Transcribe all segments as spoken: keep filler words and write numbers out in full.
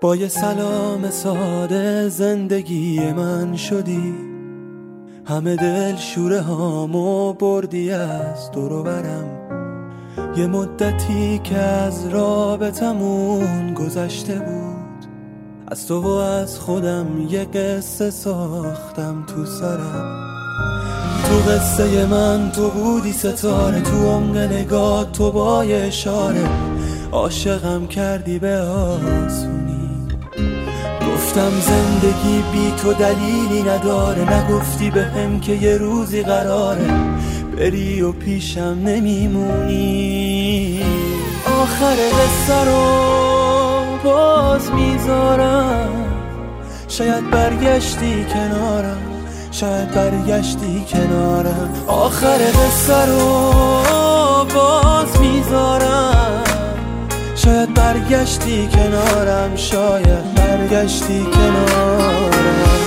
با یه سلام ساده زندگی من شدی، همه دل شوره هامو بردی از دور و برم. یه مدتی که از رابطمون گذشته بود، از تو و از خودم یه قصه ساختم تو سرم. تو قصه من تو بودی ستاره، تو عمق نگاه تو با یه اشاره عاشقم کردی به آسونی. گفتم زندگی بی تو دلیلی نداره، نگفتی به هم که یه روزی قراره بری و پیشم نمیمونی. آخر قصه رو باز میذارم، شاید برگشتی کنارم، شاید برگشتی کنارم. آخر قصه رو باز میذارم، شاید برگشتی کنارم، شاید برگشتی کنارم.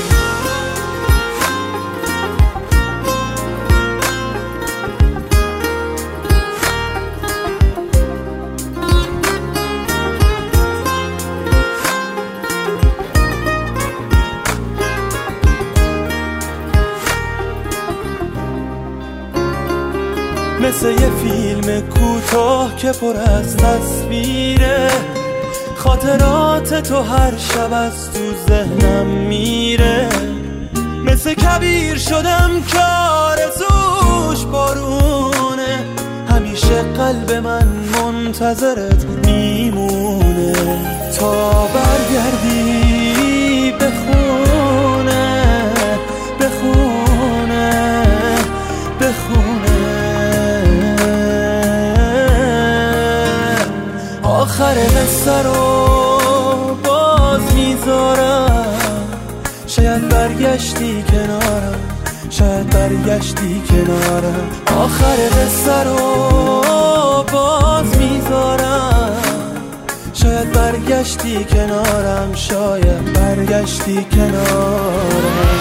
مثل یه فیلم کوتاه که پر از تصویره، خاطرات تو هر شب از تو ذهنم میره. مثل کبیر شدم که آرزوش بارونه، همیشه قلب من منتظرت میمونه تا برگردی بخونه بخونه بخونه. آخر قصه رو باز میذارم، شاید برگشتی کنارم، شاید برگشتی کنارم. آخر قصه رو باز میذارم، شاید برگشتی کنارم، شاید برگشتی کنارم.